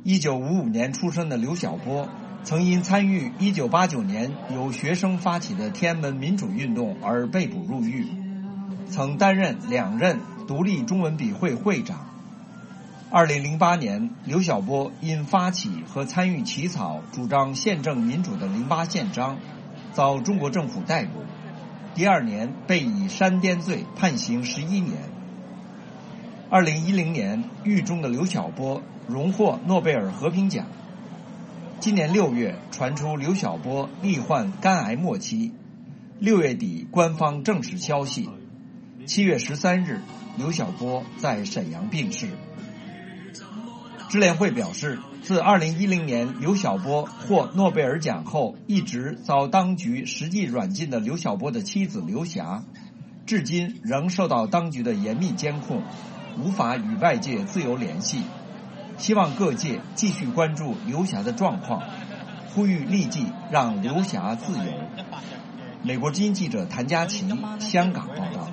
一九五五年出生的刘晓波，曾因参与一九八九年由学生发起的天安门民主运动而被捕入狱，曾担任两任独立中文笔会会长。二零零八年，刘晓波因发起和参与起草主张宪政民主的零八宪章，遭中国政府逮捕。第二年被以煽颠罪判刑十一年。二零一零年，狱中的刘晓波荣获诺贝尔和平奖。今年六月传出刘晓波罹患肝癌末期，六月底官方证实消息。七月十三日，刘晓波在沈阳病逝。支联会表示，自二零一零年刘晓波获诺贝尔奖后，一直遭当局实际软禁的刘晓波的妻子刘霞，至今仍受到当局的严密监控，无法与外界自由联系。希望各界继续关注刘霞的状况，呼吁立即让刘霞自由。美国之音记者谭佳琪，香港报道。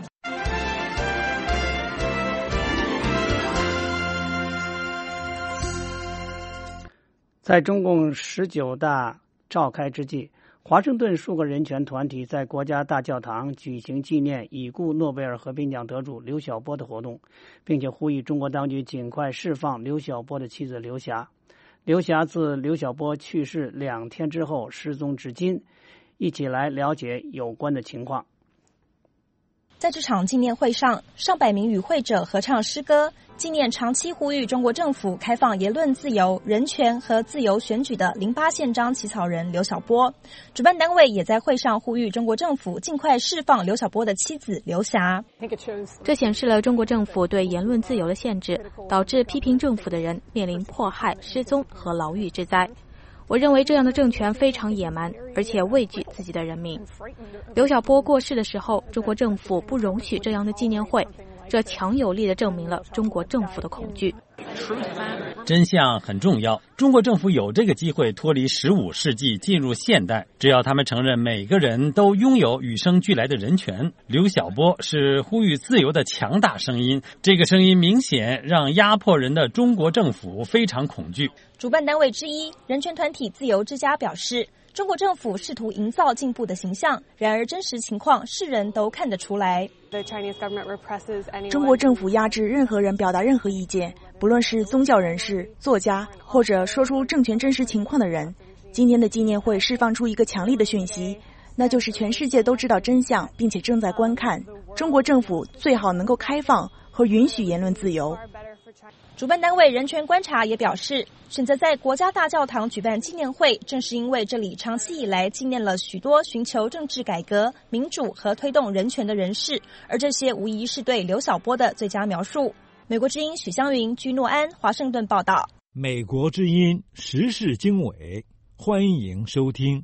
在中共十九大召开之际，华盛顿数个人权团体在国家大教堂举行纪念已故诺贝尔和平奖得主刘晓波的活动，并且呼吁中国当局尽快释放刘晓波的妻子刘霞。刘霞自刘晓波去世两天之后失踪至今。一起来了解有关的情况。 在这场纪念会上，上百名与会者合唱诗歌，纪念长期呼吁中国政府开放言论自由、人权和自由选举的零八宪章起草人刘晓波。主办单位也在会上呼吁中国政府尽快释放刘晓波的妻子刘霞。 这显示了中国政府对言论自由的限制，导致批评政府的人面临迫害、失踪和牢狱之灾。我认为这样的政权非常野蛮，而且畏惧自己的人民。刘晓波过世的时候，中国政府不容许这样的纪念会，这强有力地证明了中国政府的恐惧。 真相很重要，中国政府有这个机会脱离十五世纪进入现代，只要他们承认每个人都拥有与生俱来的人权。刘晓波是呼吁自由的强大声音，这个声音明显让压迫人的中国政府非常恐惧。 主办单位之一人权团体自由之家表示，中国政府试图营造进步的形象，然而真实情况世人都看得出来。 中国政府压制任何人表达任何意见，不论是宗教人士、作家，或者说出政权真实情况的人。今天的纪念会释放出一个强力的讯息，那就是全世界都知道真相，并且正在观看。中国政府最好能够开放和允许言论自由。 主办单位人权观察也表示，选择在国家大教堂举办纪念会，正是因为这里长期以来纪念了许多寻求政治改革、民主和推动人权的人士，而这些无疑是对刘晓波的最佳描述。美国之音许湘云、居诺安，华盛顿报道。 美国之音时事经纬，欢迎收听。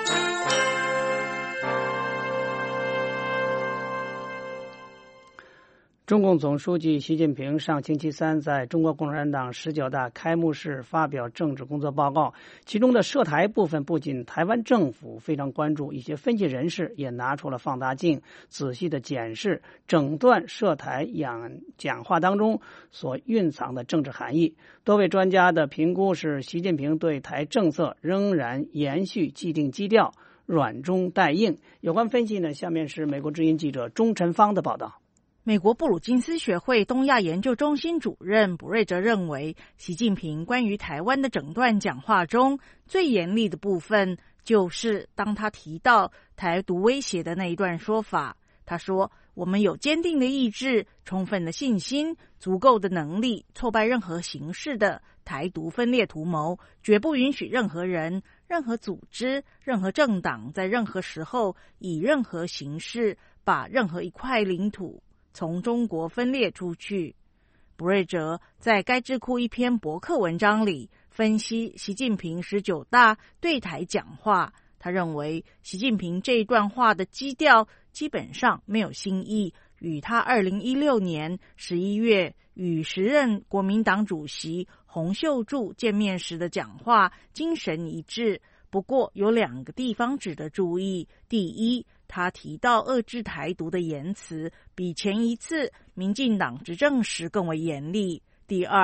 中共总书记习近平上星期三在中国共产党十九大开幕式发表政治工作报告，其中的涉台部分不仅台湾政府非常关注，一些分析人士也拿出了放大镜，仔细的检视整段涉台讲话当中所蕴藏的政治含义。多位专家的评估是，习近平对台政策仍然延续既定基调，软中带硬。有关分析呢，下面是美国之音记者钟晨芳的报道。 美国布鲁金斯学会东亚研究中心主任卜瑞哲认为，习近平关于台湾的整段讲话中最严厉的部分，就是当他提到台独威胁的那一段说法。他说，我们有坚定的意志、充分的信心、足够的能力，挫败任何形式的台独分裂图谋，绝不允许任何人、任何组织、任何政党在任何时候以任何形式把任何一块领土从中国分裂出去。卜瑞哲在该智库一篇博客文章里分析习近平十九大对台讲话，他认为习近平这一段话的基调基本上没有新意，与他二零一六年十一月与时任国民党主席洪秀柱见面时的讲话精神一致。不过有两个地方值得注意。第一，他提到遏制台独的言辞比前一次民进党执政时更为严厉。第二，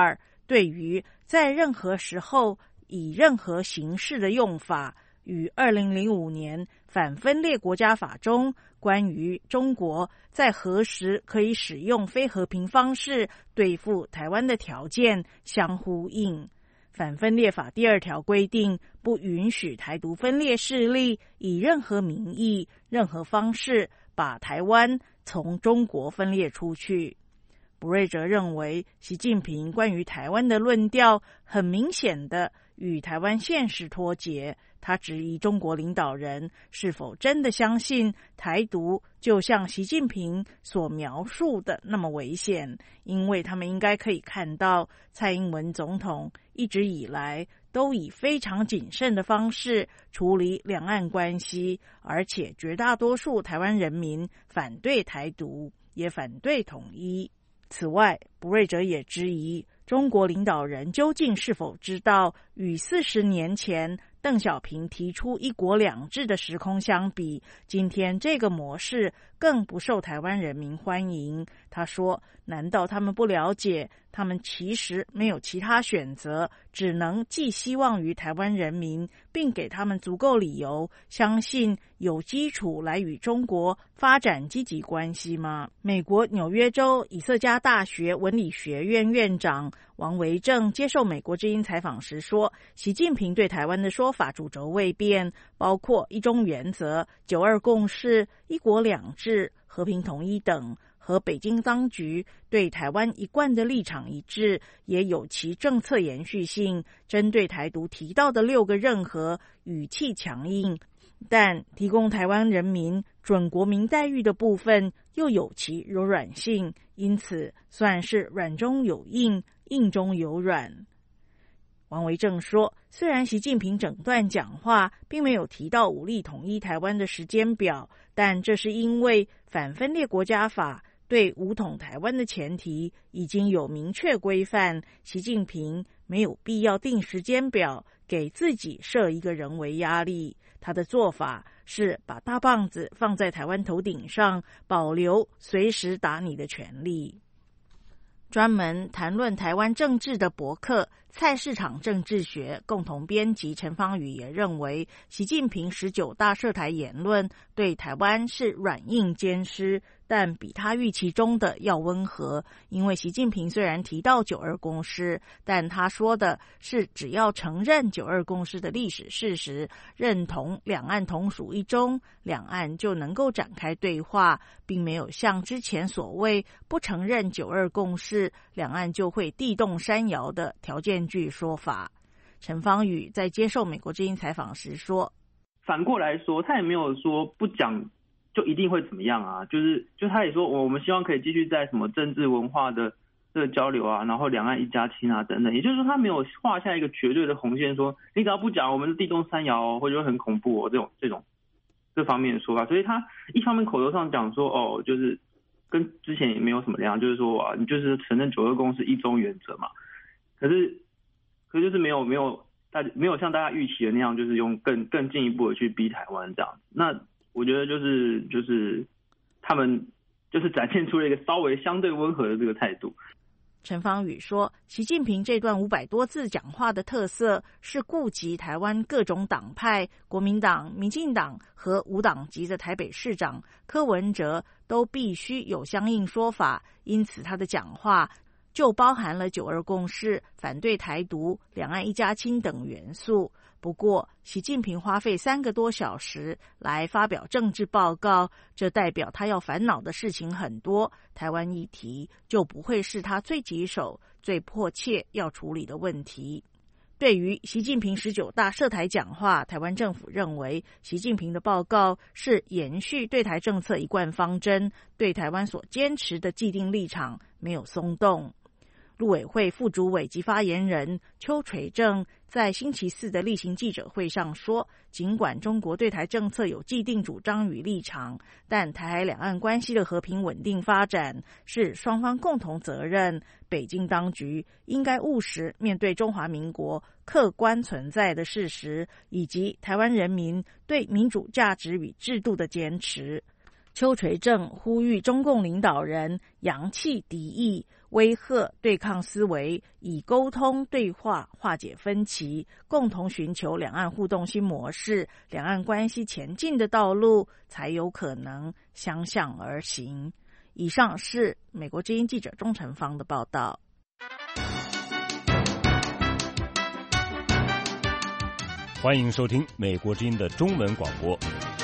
对于在任何时候以任何形式的用法，与二零零五年反分裂国家法中关于中国在何时可以使用非和平方式对付台湾的条件相呼应。反分裂法第二条规定，不允许台独分裂势力以任何名义、任何方式把台湾从中国分裂出去。卜瑞哲认为，习近平关于台湾的论调很明显的与台湾现实脱节。他质疑中国领导人是否真的相信台独就像习近平所描述的那么危险，因为他们应该可以看到蔡英文总统一直以来都以非常谨慎的方式处理两岸关系，而且绝大多数台湾人民反对台独，也反对统一。此外，卜瑞哲也质疑中国领导人究竟是否知道，与四十年前邓小平提出一国两制的时空相比，今天这个模式更不受台湾人民欢迎。他说，难道他们不了解，他们其实没有其他选择，只能寄希望于台湾人民，并给他们足够理由相信有基础来与中国发展积极关系吗？美国纽约州以色加大学文理学院院长王维正接受美国之音采访时说，习近平对台湾的说法主轴未变，包括一中原则、九二共识、一国两制、和平统一等，和北京当局对台湾一贯的立场一致，也有其政策延续性。针对台独提到的六个任何语气强硬，但提供台湾人民准国民待遇的部分又有其柔软性，因此算是软中有硬，硬中有软。王维正说，虽然习近平整段讲话并没有提到武力统一台湾的时间表，但这是因为反分裂国家法对武统台湾的前提已经有明确规范，习近平没有必要定时间表，给自己设一个人为压力。他的做法是把大棒子放在台湾头顶上，保留随时打你的权利。专门谈论台湾政治的博客《菜市场政治学》共同编辑陈芳宇也认为，习近平十九大涉台言论对台湾是软硬兼施，但比他预期中的要温和。因为习近平虽然提到九二共识，但他说的是只要承认九二共识的历史事实，认同两岸同属一中，两岸就能够展开对话，并没有像之前所谓不承认九二共识，两岸就会地动山摇的条件句说法。陈芳宇在接受美国之音采访时说， 反过来说，他也没有说不讲就一定会怎么样啊，就是就他也说我们希望可以继续在什么政治文化的这个交流啊，然后两岸一家亲啊等等，也就是说他没有画下一个绝对的红线，说你只要不讲我们是地动山摇哦，或者很恐怖哦，这种这种这方面的说法。所以他一方面口头上讲说哦，就是跟之前也没有什么两样，就是说啊，你就是承认九二共识一中原则嘛，可是可是就是没有没有大家没有像大家预期的那样，就是用更更进一步的去逼台湾这样。那我觉得就是就是他们就是展现出了一个稍微相对温和的这个态度。 陈芳宇说，习近平这段五百多字讲话的特色是顾及台湾各种党派，国民党、民进党和无党籍的台北市长柯文哲都必须有相应说法，因此他的讲话就包含了九二共识、反对台独、两岸一家亲等元素。不过，习近平花费三个多小时来发表政治报告，这代表他要烦恼的事情很多，台湾议题就不会是他最棘手、最迫切要处理的问题。对于习近平十九大涉台讲话，台湾政府认为习近平的报告是延续对台政策一贯方针，对台湾所坚持的既定立场没有松动。陆委会副主委及发言人邱垂正在星期四的例行记者会上说，尽管中国对台政策有既定主张与立场，但台海两岸关系的和平稳定发展是双方共同责任，北京当局应该务实面对中华民国客观存在的事实，以及台湾人民对民主价值与制度的坚持。邱垂正呼吁中共领导人扬弃敌意， 威吓对抗思维，以沟通对话化解分歧，共同寻求两岸互动新模式，两岸关系前进的道路才有可能相向而行。以上是美国之音记者钟成芳的报道。 欢迎收听美国之音的中文广播。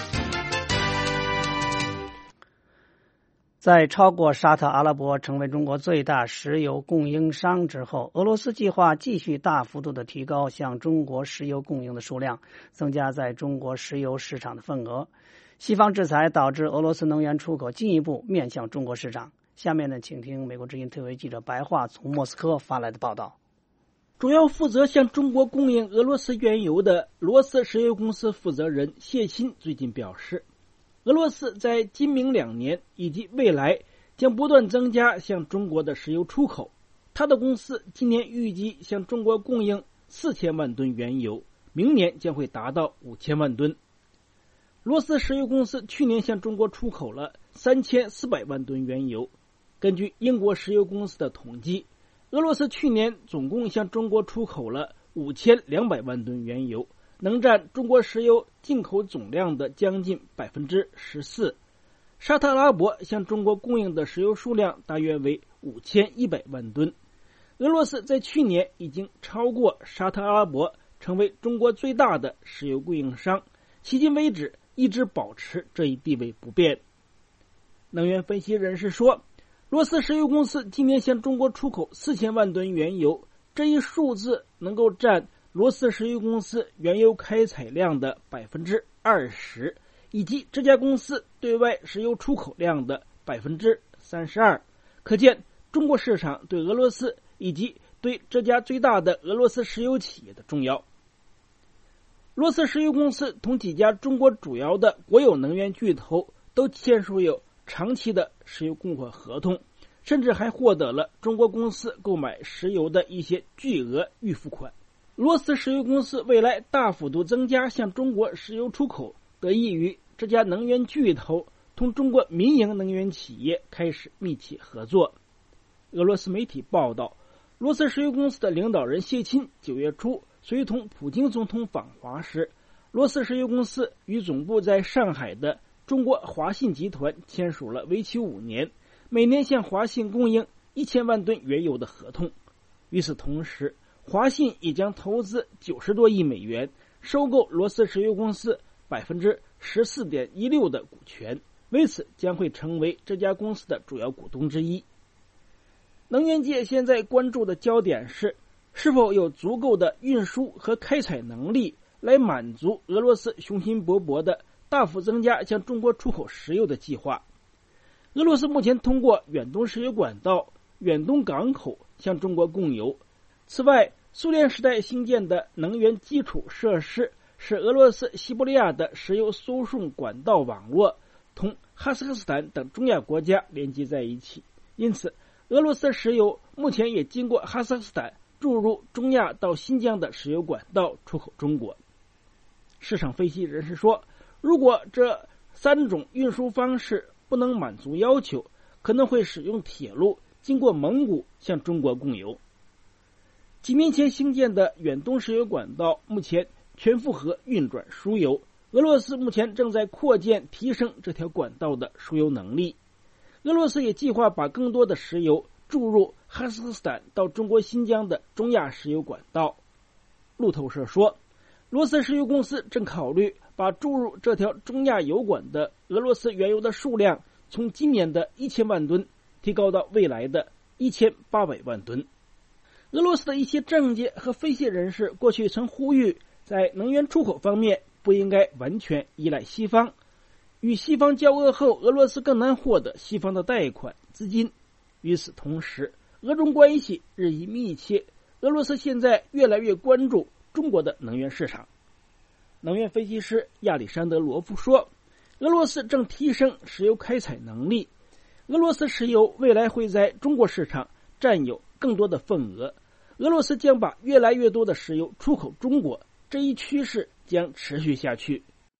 在超过沙特阿拉伯成为中国最大石油供应商之后，俄罗斯计划继续大幅度的提高向中国石油供应的数量，增加在中国石油市场的份额。西方制裁导致俄罗斯能源出口进一步面向中国市场。下面呢，请听美国之音特约记者白桦从莫斯科发来的报道。 主要负责向中国供应俄罗斯原油的罗斯石油公司负责人谢钦最近表示，俄罗斯在今明两年以及未来将不断增加向中国的石油出口。他的公司今年预计向中国供应四千万吨原油，明年将会达到五千万吨。罗斯石油公司去年向中国出口了三千四百万吨原油。根据英国石油公司的统计，俄罗斯去年总共向中国出口了五千两百万吨原油，能占中国石油进口总量的将近百分之十四。沙特阿拉伯向中国供应的石油数量大约为五千一百万吨。俄罗斯在去年已经超过沙特阿拉伯，成为中国最大的石油供应商，迄今为止一直保持这一地位不变。能源分析人士说，罗斯石油公司今年向中国出口四千万吨原油，这一数字能够占罗斯石油公司原油开采量的百分之二十，以及这家公司对外石油出口量的百分之三十二。可见，中国市场对俄罗斯以及对这家最大的俄罗斯石油企业的重要。罗斯石油公司同几家中国主要的国有能源巨头都签署有长期的石油供货合同，甚至还获得了中国公司购买石油的一些巨额预付款。罗斯石油公司未来大幅度增加向中国石油出口，得益于这家能源巨头同中国民营能源企业开始密切合作。俄罗斯媒体报道，罗斯石油公司的领导人谢钦九月初随同普京总统访华时，罗斯石油公司与总部在上海的中国华信集团签署了为期五年，每年向华信供应一千万吨原油的合同。与此同时，华信也将投资九十多亿美元收购罗斯石油公司百分之十四点一六的股权，为此将会成为这家公司的主要股东之一。能源界现在关注的焦点是，是否有足够的运输和开采能力来满足俄罗斯雄心勃勃的大幅增加向中国出口石油的计划。俄罗斯目前通过远东石油管道、远东港口向中国供油。此外，苏联时代兴建的能源基础设施使俄罗斯西伯利亚的石油输送管道网络同哈萨克斯坦等中亚国家连接在一起，因此俄罗斯石油目前也经过哈萨克斯坦注入中亚到新疆的石油管道出口中国。市场分析人士说，如果这三种运输方式不能满足要求，可能会使用铁路经过蒙古向中国供油。几年前兴建的远东石油管道目前全负荷运转输油，俄罗斯目前正在扩建提升这条管道的输油能力。俄罗斯也计划把更多的石油注入哈萨克斯坦到中国新疆的中亚石油管道。路透社说，罗斯石油公司正考虑把注入这条中亚油管的俄罗斯原油的数量从今年的一千万吨提高到未来的一千八百万吨。俄罗斯的一些政界和分析人士过去曾呼吁，在能源出口方面不应该完全依赖西方，与西方交恶后，俄罗斯更难获得西方的贷款资金。与此同时，俄中关系日益密切，俄罗斯现在越来越关注中国的能源市场。能源分析师亚历山德罗夫说，俄罗斯正提升石油开采能力，俄罗斯石油未来会在中国市场占有更多的份额，俄罗斯将把越来越多的石油出口中国，这一趋势将持续下去。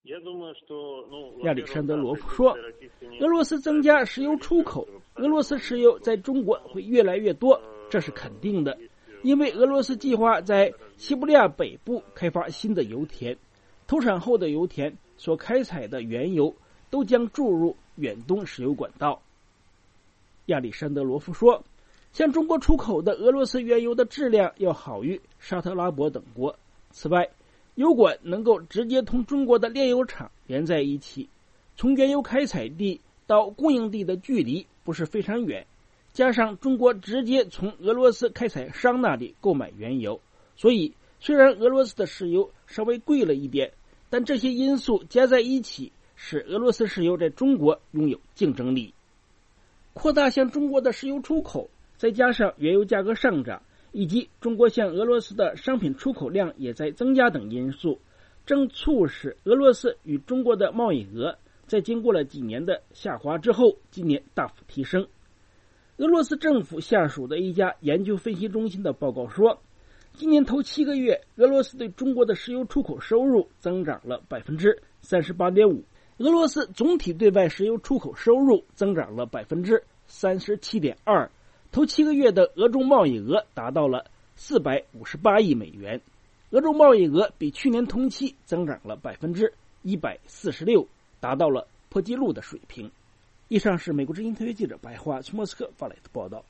亚历山德罗夫说，俄罗斯增加石油出口，俄罗斯石油在中国会越来越多，这是肯定的，因为俄罗斯计划在西伯利亚北部开发新的油田，投产后的油田所开采的原油都将注入远东石油管道。亚历山德罗夫说，向中国出口的俄罗斯原油的质量要好于沙特拉伯等国。此外，油管能够直接同中国的炼油厂连在一起，从原油开采地到供应地的距离不是非常远，加上中国直接从俄罗斯开采商那里购买原油，所以虽然俄罗斯的石油稍微贵了一点，但这些因素加在一起，使俄罗斯石油在中国拥有竞争力。扩大向中国的石油出口，再加上原油价格上涨，以及中国向俄罗斯的商品出口量也在增加等因素，正促使俄罗斯与中国的贸易额在经过了几年的下滑之后，今年大幅提升。俄罗斯政府下属的一家研究分析中心的报告说，今年头七个月，俄罗斯对中国的石油出口收入增长了 百分之三十八点五， 俄罗斯总体对外石油出口收入增长了 百分之三十七点二，头七个月的俄中贸易额达到了四百五十八亿美元，俄中贸易额比去年同期增长了 百分之一百四十六， 达到了破纪录的水平。以上是美国之音特约记者白华从莫斯科发来的报道。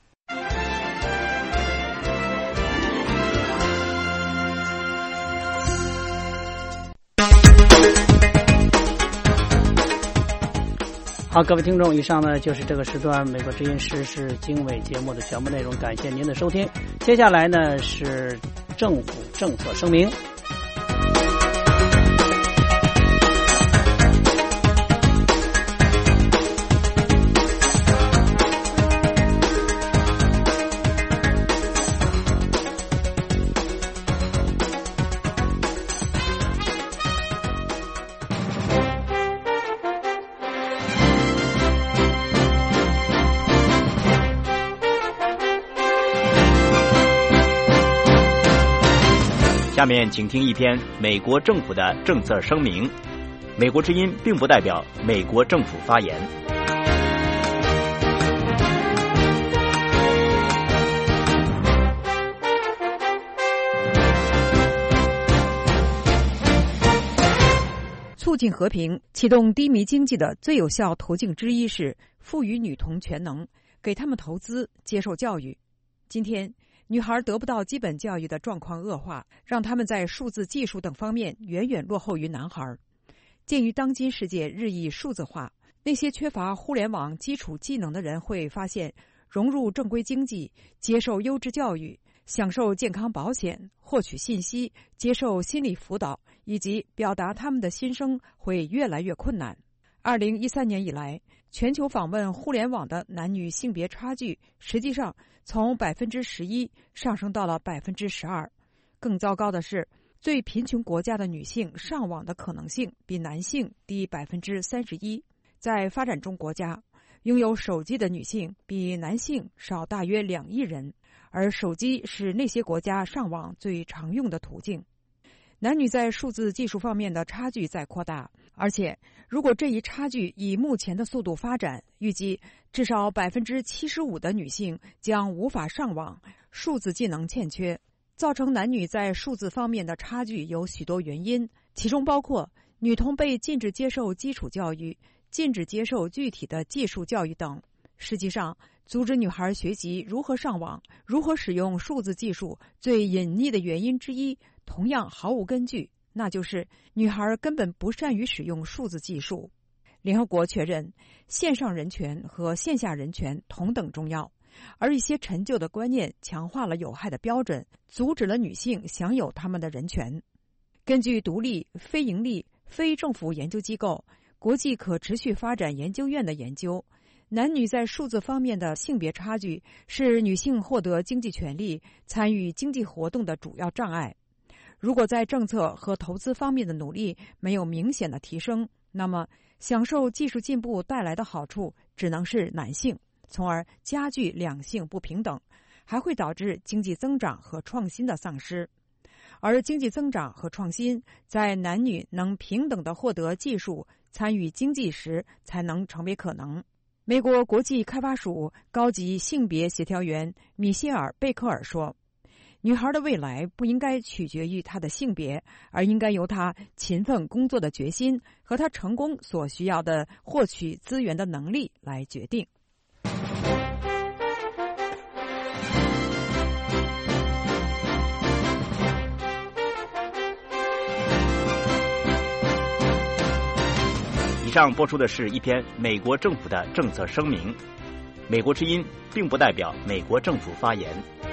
好，各位听众，以上呢就是这个时段美国之音时事经纬节目的全部内容，感谢您的收听。接下来呢是政府政策声明。 下面请听一篇美国政府的政策声明。美国之音并不代表美国政府发言。 促进和平、启动低迷经济的最有效途径之一是赋予女童全能，给他们投资，接受教育。今天女孩得不到基本教育的状况恶化，让他们在数字技术等方面远远落后于男孩。鉴于当今世界日益数字化，那些缺乏互联网基础技能的人会发现，融入正规经济、接受优质教育、享受健康保险、获取信息、接受心理辅导以及表达他们的心声会越来越困难。二零一三年以来，全球访问互联网的男女性别差距实际上从 百分之十一 上升到了 百分之十二。 更糟糕的是，最贫穷国家的女性上网的可能性比男性低 百分之三十一。 在发展中国家，拥有手机的女性比男性少大约两亿人，而手机是那些国家上网最常用的途径。男女在数字技术方面的差距在扩大，而且如果这一差距以目前的速度发展，预计至少 百分之七十五 的女性将无法上网，数字技能欠缺。造成男女在数字方面的差距有许多原因，其中包括女童被禁止接受基础教育、禁止接受具体的技术教育等。实际上，阻止女孩学习如何上网、如何使用数字技术最隐匿的原因之一，同样毫无根据，那就是女孩根本不善于使用数字技术。联合国确认，线上人权和线下人权同等重要，而一些陈旧的观念强化了有害的标准，阻止了女性享有她们的人权。根据独立、非盈利、非政府研究机构国际可持续发展研究院的研究，男女在数字方面的性别差距是女性获得经济权利、参与经济活动的主要障碍。如果在政策和投资方面的努力没有明显的提升，那么享受技术进步带来的好处只能是男性，从而加剧两性不平等，还会导致经济增长和创新的丧失。 而经济增长和创新在男女能平等地获得技术、参与经济时才能成为可能。美国国际开发署高级性别协调员米歇尔·贝克尔说，女孩的未来不应该取决于她的性别，而应该由她勤奋工作的决心和她成功所需要的获取资源的能力来决定。 以上播出的是一篇美国政府的政策声明。美国之音并不代表美国政府发言。